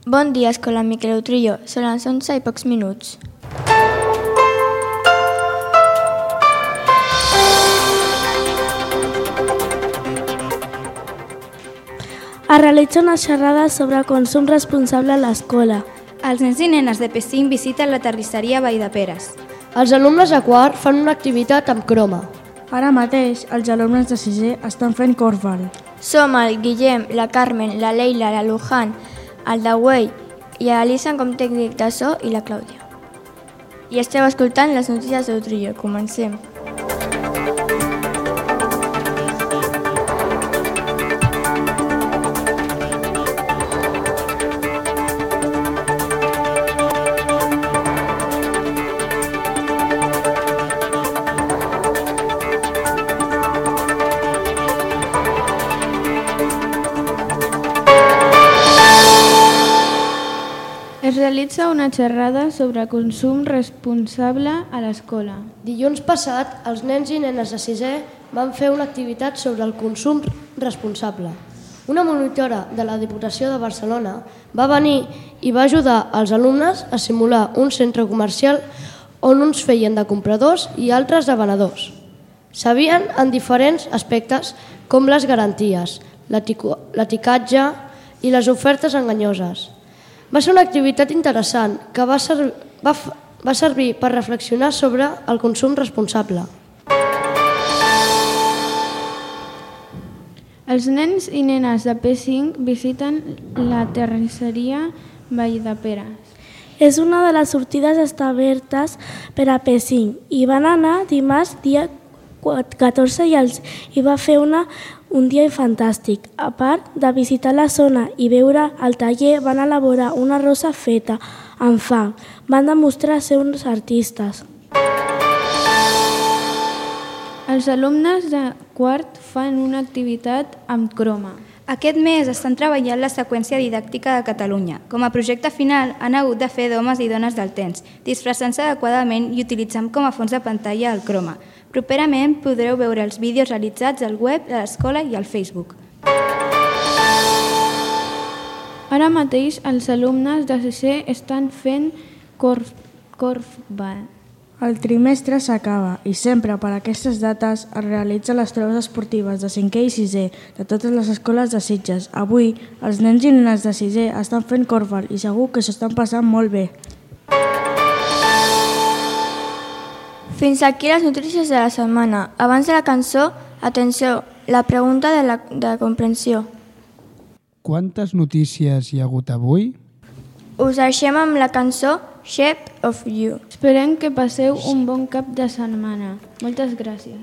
Bon dia, escola Miquel Utrillo. Són les 11 i pocs minuts. Es realitza una xerrada sobre consum responsable a l'escola. Els nens i nenes de P5 visiten la terrisseria Vall de Peres. Els alumnes de quart fan una activitat amb croma. Ara mateix, els alumnes de 6è estan fent corfball. Som el Guillem, la Carmen, la Leila, la Luján, el Dawei i l'Alisa com tècnic de so i la Clàudia. I esteu escoltant les notícies d'Utrillo. Comencem. Es realitza una xerrada sobre consum responsable a l'escola. Dilluns passat, els nens i nenes de 6è van fer una activitat sobre el consum responsable. Una monitora de la Diputació de Barcelona va venir i va ajudar els alumnes a simular un centre comercial on uns feien de compradors i altres de venedors. Sabien en diferents aspectes com les garanties, l'eticatge i les ofertes enganyoses. Va ser una activitat interessant que va servir per reflexionar sobre el consum responsable. Els nens i nenes de P5 visiten la terrisseria Vall de Peres. És una de les sortides establertes per a P5 i van anar dimarts dia 14 i va fer un dia fantàstic. A part de visitar la zona i veure el taller, van elaborar una rosa feta amb fang. Van demostrar ser uns artistes. Els alumnes de quart fan una activitat amb croma. Aquest mes estan treballant la seqüència didàctica de Catalunya. Com a projecte final han hagut de fer d'homes i dones del temps, disfressant-se adequadament i utilitzant com a fons de pantalla el croma. Properament podreu veure els vídeos realitzats al web de l'escola i al Facebook. Ara mateix els alumnes de 6è estan fent corfball. El trimestre s'acaba i sempre per aquestes dates es realitzen les proves esportives de 5è i 6è de totes les escoles de Sitges. Avui, els nens i nenes de 6è estan fent corfball i segur que s'estan passant molt bé. Fins aquí les notícies de la setmana. Abans de la cançó, atenció, la pregunta de comprensió. Quantes notícies hi ha hagut avui? Us deixem amb la cançó Shape of You. Esperem que passeu un bon cap de setmana. Moltes gràcies.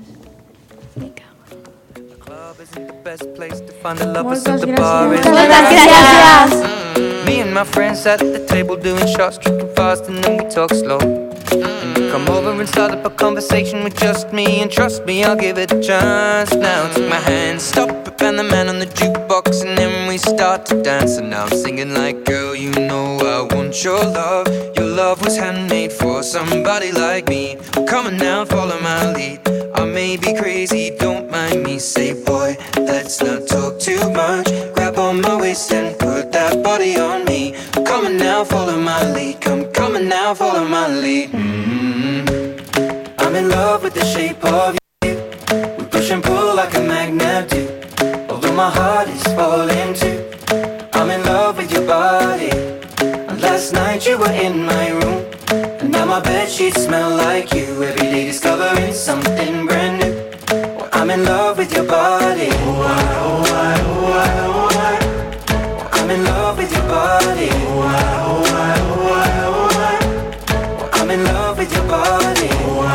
Moltes gràcies. Me and my friends sat at the table doing shots, tripping fast, and then we talk slow. And you come over and start up a conversation with just me, and trust me, I'll give it a chance. Now take my hand, stop it, and the man on the jukebox, and then we start to dance. And now I'm singing like, girl, you know I want your love. Your love was handmade for somebody like me. Come on now, follow my lead. I may be crazy, don't mind me. Say, boy, let's not talk too much. Grab on my waist and put that body on me. Come on now, follow my lead. Come on now, follow my lead. I'm in love with the shape of you. We push and pull like a magnet do. Although my heart is falling too. I'm in love with your body. And last night you were in my room, and now my bedsheets smell like you. Every day discovering something brand new. Well, I'm in love with your body. Oh, I'm in love with your body. Oh, I'm in love with your body.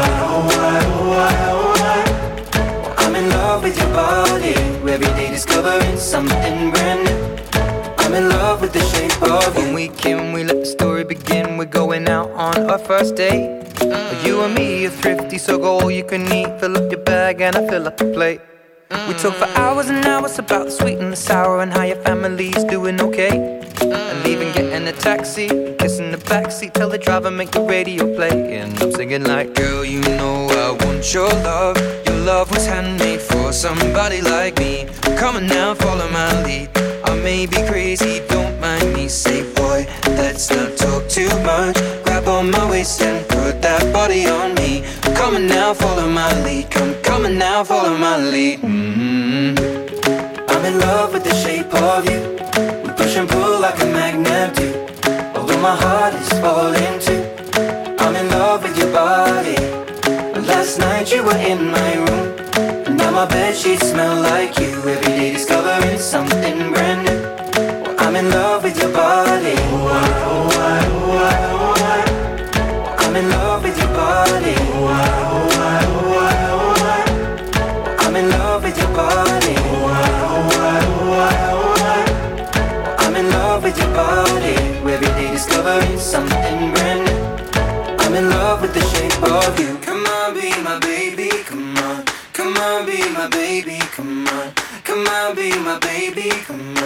I'm in love with your body. Every day discovering something brand new. I'm in love with the shape of you. When we came, we let the story begin. We're going out on our first date. You and me are thrifty, so go all you can eat. Fill up your bag and I fill up the plate. We talk for hours and hours about the sweet and the sour and how your family's doing okay. And leaving, getting a taxi, kissing the backseat, tell the driver make the radio play. And I'm singing like, girl, you know I want your love. Your love was handmade for somebody like me. Come on now, follow my lead. I may be crazy, don't mind me. Say, boy, waist and put that body on me. I'm coming now, follow my lead. Come coming now, follow my lead. I'm in love with the shape of you. We push and pull like a magnet do. Although my heart is falling too, I'm in love with your body. Last night you were in my room, and now my bedsheets smell like you. Every day discovering something brand new. Well, I'm in love with your body. I'm in love with your body. I'm in love with your body. I'm in love with your body. Every day discovering something brand new. I'm in love with the shape of you. Come on, be my baby, come on. Come on, be my baby, come on. Come on, be my baby, come on.